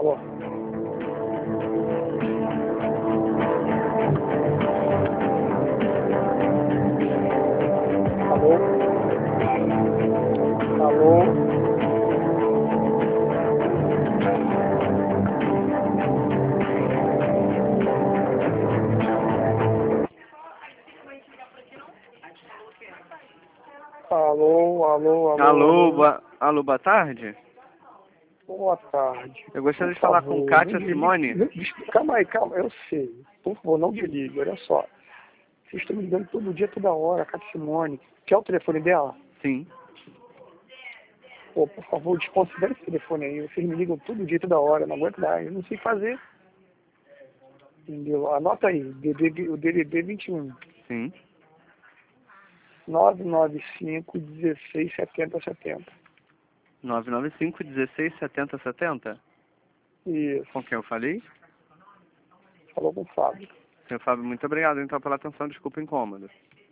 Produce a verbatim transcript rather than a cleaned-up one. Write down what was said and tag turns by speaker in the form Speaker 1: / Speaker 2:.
Speaker 1: Alô? Alô? Alô? Alô, alô, alô,
Speaker 2: Alô,
Speaker 1: alô.
Speaker 2: boa, alô, boa tarde.
Speaker 1: Boa tarde.
Speaker 2: Eu gostaria
Speaker 1: Por
Speaker 2: de falar
Speaker 1: favor,
Speaker 2: com Kátia
Speaker 1: não desligue.
Speaker 2: Simone.
Speaker 1: Não, des- calma aí, calma, eu sei. Por favor, não desligue, olha só. Vocês estão me ligando todo dia, toda hora, Cátia Simone. Quer o telefone dela?
Speaker 2: Sim.
Speaker 1: Pô, por favor, desconsidere esse telefone aí. Vocês me ligam todo dia, toda hora, não aguento mais, eu não sei fazer. Entendeu? Anota aí, D D D, o D D D vinte e um.
Speaker 2: Sim.
Speaker 1: nove nove cinco, dezesseis, setenta, setenta.
Speaker 2: nove nove cinco, dezesseis, setenta, setenta?
Speaker 1: Isso.
Speaker 2: Com quem eu falei?
Speaker 1: Falou com o Fábio.
Speaker 2: Senhor Fábio, muito obrigado então pela atenção, desculpa o incômodo.